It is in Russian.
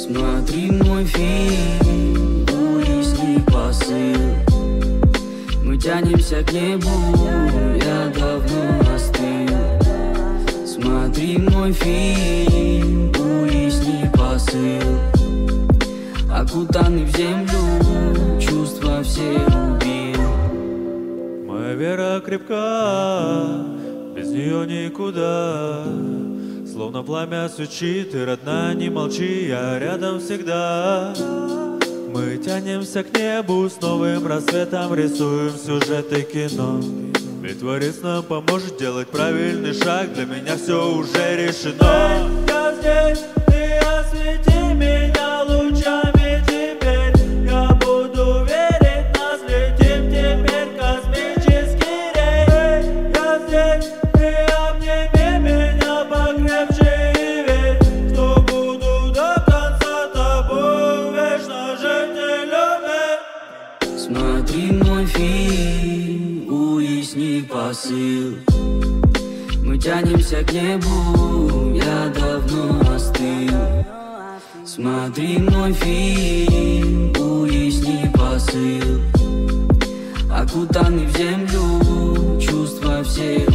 Смотри мой фильм, уясни посыл. Мы тянемся к небу, я давно остыл. Смотри мой фильм, уясни посыл. Окутанный в землю, чувства все убил. Моя вера крепка, без нее никуда. Словно пламя свечи, ты, родная, не молчи, я рядом всегда. Мы тянемся к небу, с новым рассветом рисуем сюжеты кино. Ведь Творец нам поможет делать правильный шаг, для меня все уже решено. Я здесь, ты освети меня лучами теперь. Я буду верить, нас летим теперь космический рейс. Я здесь, ты обними меня покрепче и верь, что буду до конца тобой вечно жить и любить. Смотри мой фильм, уясни посыл. Мы тянемся к небу, я давно остыл. Смотри мой фильм, уясни посыл. Окутанный в землю, чувства все